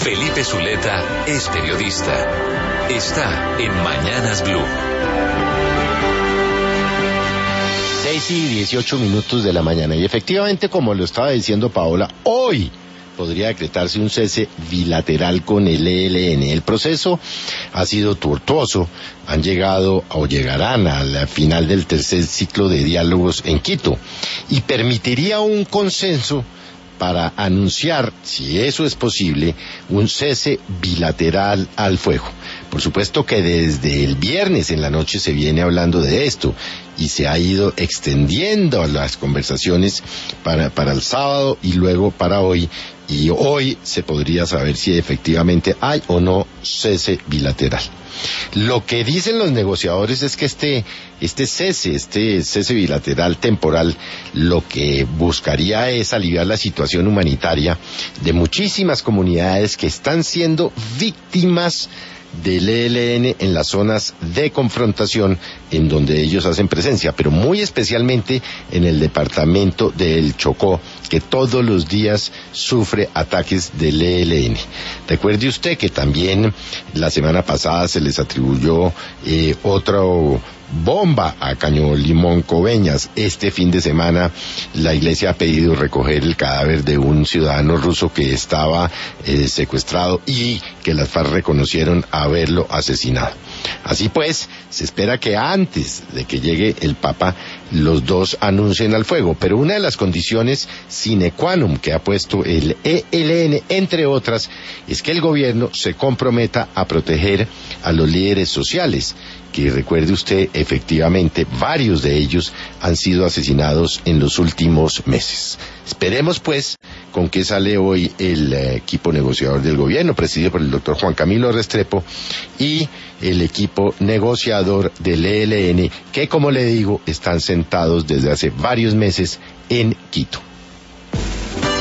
Felipe Zuleta es periodista. Está en Mañanas Blue. 6:18 de la mañana. Y efectivamente, como lo estaba diciendo Paola, hoy podría decretarse un cese bilateral con el ELN. El proceso ha sido tortuoso. Han llegado o llegarán al final del tercer ciclo de diálogos en Quito y permitiría un consenso para anunciar, si eso es posible, un cese bilateral al fuego. Por supuesto que desde el viernes en la noche se viene hablando de esto y se ha ido extendiendo las conversaciones para el sábado y luego para hoy. Y hoy se podría saber si efectivamente hay o no cese bilateral. Lo que dicen los negociadores es que este cese bilateral temporal, lo que buscaría es aliviar la situación humanitaria de muchísimas comunidades que están siendo víctimas del ELN en las zonas de confrontación en donde ellos hacen presencia, pero muy especialmente en el departamento del Chocó, que todos los días sufre ataques del ELN. Recuerde usted que también la semana pasada se les atribuyó otra bomba a Caño Limón Coveñas. Este fin de semana la iglesia ha pedido recoger el cadáver de un ciudadano ruso que estaba secuestrado y que las FARC reconocieron haberlo asesinado. Así pues, se espera que antes de que llegue el Papa los dos anuncien al fuego, pero una de las condiciones sine qua non que ha puesto el ELN, entre otras, es que el gobierno se comprometa a proteger a los líderes sociales, que recuerde usted, efectivamente, varios de ellos han sido asesinados en los últimos meses. Esperemos, pues, con qué sale hoy el equipo negociador del gobierno, presidido por el doctor Juan Camilo Restrepo, y el equipo negociador del ELN, que, como le digo, están sentados desde hace varios meses en Quito.